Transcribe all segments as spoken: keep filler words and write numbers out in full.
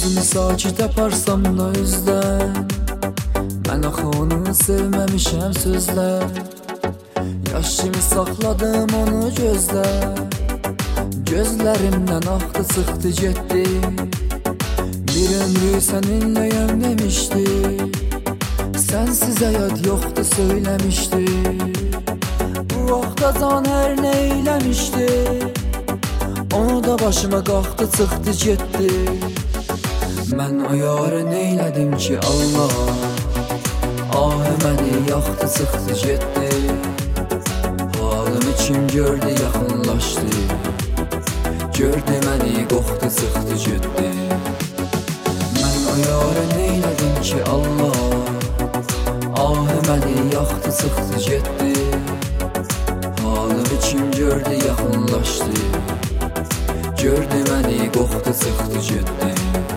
Özümü sakit aparsam da üzdən, mən axı onu sevməmişəm sözlər. Yaş kimi saxladım onu gözlə, gözlərimdən axdı çıxdı getdi. Bir ömrü səninləyəm demişdi, sənsiz həyat yoxdur söyləmişdi. Bu vaxta can hər nə eyləmişdi, onu da başıma qalxdı çıxdı getdi. Mən o yarı neylədim ki Allah, ahı məni yaxdı çıxdı getdi. Halımı kim gördü yaxınlaşdı, gördü məni qoxdu çıxdı getdi. Mən o yarı neylədim ki Allah, ahı məni yaxdı çıxdı getdi. Halımı kim gördü yaxınlaşdı, gördü məni qoxdu çıxdı getdi.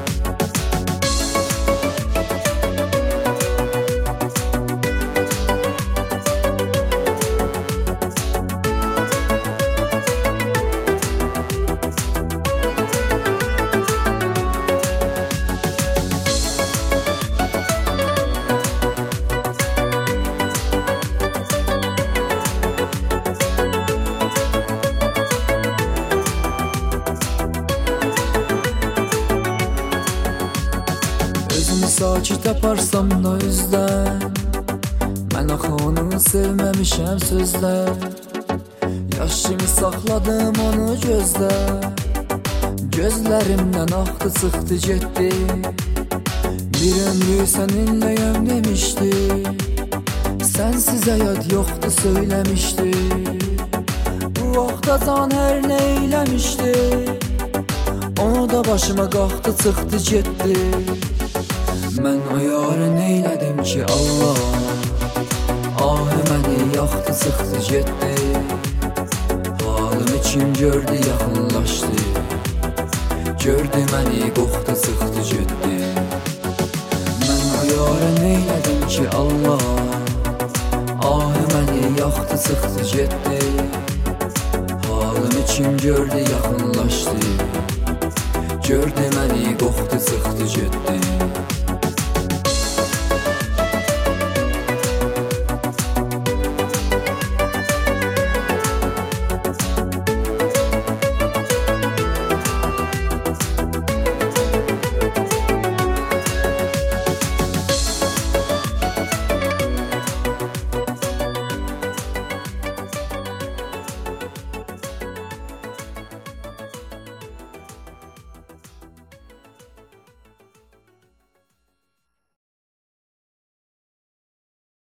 Özümü sakit aparsam da üzdən, mən axı onu sevməmişəm sözlər. Yaş kimi saxladım onu gözlə, gözlərimdən axdı çıxdı getdi. Bir ömrü səninləyəm demişdi, sənsiz həyat yoxdur söyləmişdi. Bu vaxta can hər nə eyləmişdi, onu da başıma qalxdı çıxdı getdi. Mən o yarı neylədim ki Allah, ahı məni yaxdı çıxdı getdi. Halımı kim gördü yaxınlaşdı, gördü məni qoxdu çıxdı getdi. Mən o yarı neylədim ki Allah, ahı məni yaxdı çıxdı getdi. Halımı kim gördü yaxınlaşdı, gördü məni qoxdu çıxdı getdi.